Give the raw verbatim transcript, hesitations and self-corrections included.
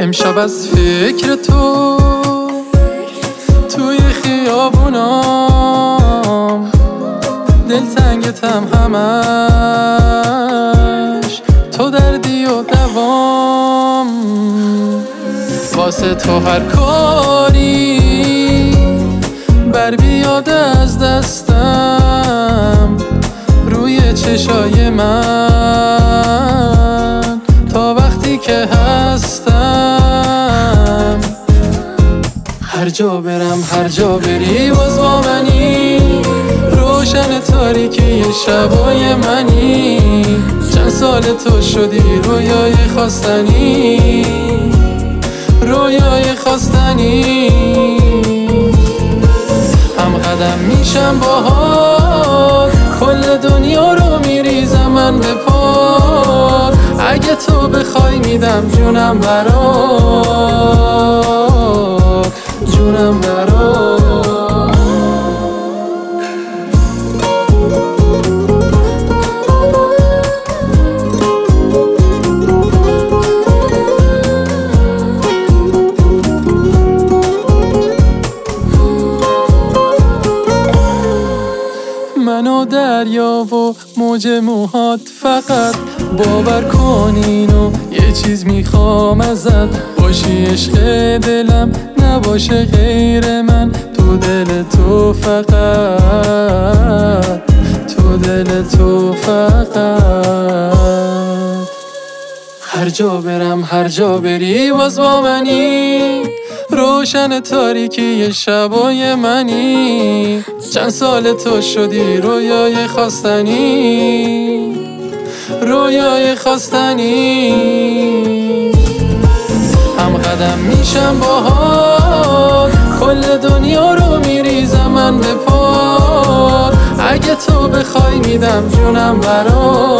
امشب از فکر تو توی خیابونام دلتنگتم همش، تو دردی و دوام. واسه تو هر کاری بر بیاد از دستم، روی چشای من تا وقتی که هستم. هر جا برم هر جا بری باز با منی، روشن تاریکی شبای منی. چند سال تو شدی رویای خواستنی، رویای خواستنی. هم قدم میشم باهات، کل دنیا رو میریزم من به پات. اگه تو بخوای میدم جونم برات، جونم برات. من و دریا و موج موهات، فقط باور کن اینو یه چیز میخوام ازت. باشی عشق دلم نباشه غیر من، تو دل تو فقط، تو دل تو فقط. هر جا برم هر جا بری باز با منی، روشن تاریکی شبای منی. چند سال تو شدی رویای خواستنی، رویای خواستنی. هم قدم میشم باهات، کل دنیا رو میریزم من به پات. اگه تو بخوای میدم جونم برات،